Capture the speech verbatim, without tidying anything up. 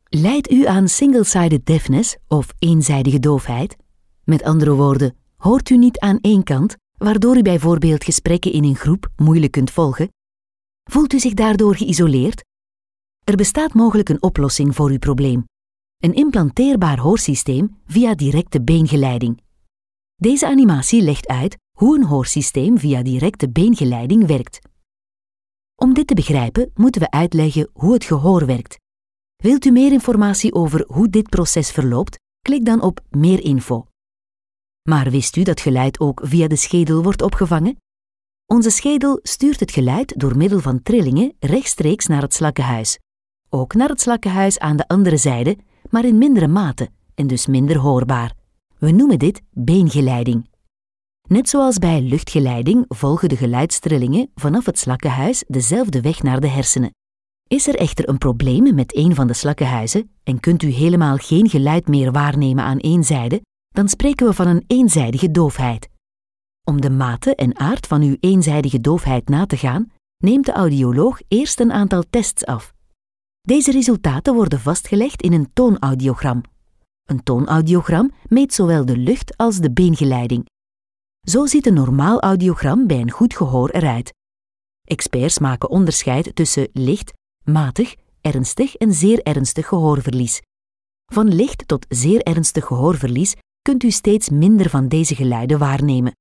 Lijdt u aan single-sided deafness of eenzijdige doofheid? Met andere woorden, hoort u niet aan één kant, waardoor u bijvoorbeeld gesprekken in een groep moeilijk kunt volgen? Voelt u zich daardoor geïsoleerd? Er bestaat mogelijk een oplossing voor uw probleem. Een implanteerbaar hoorsysteem via directe beengeleiding. Deze animatie legt uit hoe een hoorsysteem via directe beengeleiding werkt. Om dit te begrijpen, moeten we uitleggen hoe het gehoor werkt. Wilt u meer informatie over hoe dit proces verloopt? Klik dan op Meer info. Maar wist u dat geluid ook via de schedel wordt opgevangen? Onze schedel stuurt het geluid door middel van trillingen rechtstreeks naar het slakkenhuis. Ook naar het slakkenhuis aan de andere zijde, maar in mindere mate en dus minder hoorbaar. We noemen dit beengeleiding. Net zoals bij luchtgeleiding volgen de geluidstrillingen vanaf het slakkenhuis dezelfde weg naar de hersenen. Is er echter een probleem met een van de slakkenhuizen en kunt u helemaal geen geluid meer waarnemen aan één zijde, dan spreken we van een eenzijdige doofheid. Om de mate en aard van uw eenzijdige doofheid na te gaan, neemt de audioloog eerst een aantal tests af. Deze resultaten worden vastgelegd in een toonaudiogram. Een toonaudiogram meet zowel de lucht als de beengeleiding. Zo ziet een normaal audiogram bij een goed gehoor eruit. Experts maken onderscheid tussen licht, matig, ernstig en zeer ernstig gehoorverlies. Van licht tot zeer ernstig gehoorverlies kunt u steeds minder van deze geluiden waarnemen.